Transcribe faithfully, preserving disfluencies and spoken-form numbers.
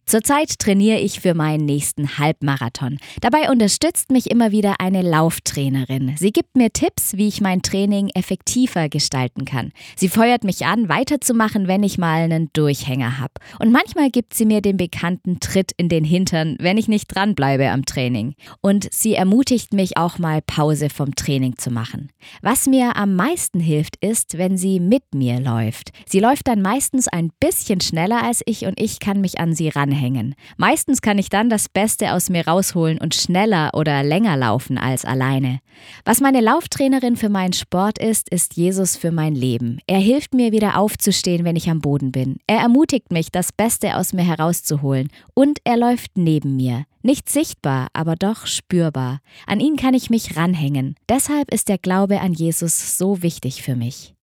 Zurzeit trainiere ich für meinen nächsten Halbmarathon. Dabei unterstützt mich immer wieder eine Lauftrainerin. Sie gibt mir Tipps, wie ich mein Training effektiver gestalten kann. Sie feuert mich an, weiterzumachen, wenn ich mal einen Durchhänger habe. Und manchmal gibt sie mir den bekannten Tritt in den Hintern, wenn ich nicht dranbleibe am Training. Und sie ermutigt mich auch mal, Pause vom Training zu machen. Was mir am meisten hilft, ist, wenn sie mit mir läuft. Sie läuft dann meistens ein bisschen schneller als ich und ich kann mich an sie ranhängen. Meistens kann ich dann das Beste aus mir rausholen und schneller oder länger laufen als alleine. Was meine Lauftrainerin für meinen Sport ist, ist Jesus für mein Leben. Er hilft mir wieder aufzustehen, wenn ich am Boden bin. Er ermutigt mich, das Beste aus mir herauszuholen. Und er läuft neben mir. Nicht sichtbar, aber doch spürbar. An ihn kann ich mich ranhängen. Deshalb ist der Glaube an Jesus so wichtig für mich.